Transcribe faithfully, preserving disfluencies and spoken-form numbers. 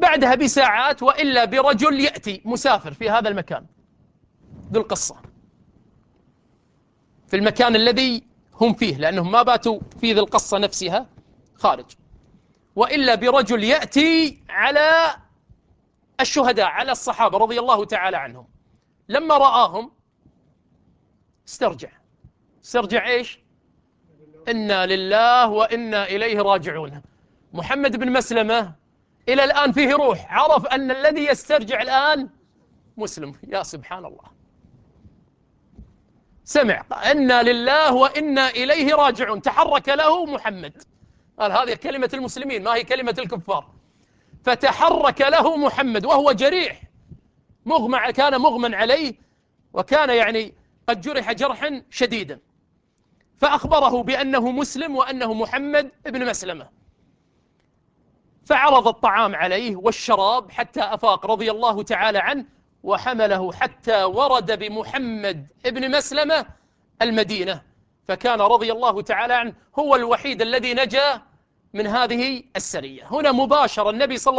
بعدها بساعات وإلا برجل يأتي مسافر في هذا المكان ذو القصة، في المكان الذي هم فيه، لأنهم ما باتوا في ذي القصة نفسها خارج، وإلا برجل يأتي على الشهداء، على الصحابة رضي الله تعالى عنهم. لما رآهم استرجع استرجع إيش؟ إنا لله وإنا إليه راجعون. محمد بن مسلمة إلى الآن فيه روح، عرف أن الذي يسترجع الآن مسلم. يا سبحان الله، سمع إنا لله وإنا إليه راجعون، تحرك له محمد، قال هذه كلمة المسلمين ما هي كلمة الكفار، فتحرك له محمد وهو جريح، مغمى، كان مغمى عليه، وكان يعني قد جرح جرحا شديدا، فأخبره بأنه مسلم وأنه محمد بن مسلمة، فعرض الطعام عليه والشراب حتى أفاق رضي الله تعالى عنه، وحمله حتى ورد بمحمد بن مسلمة المدينة، فكان رضي الله تعالى عنه هو الوحيد الذي نجا من هذه السرية. هنا مباشرة النبي صلى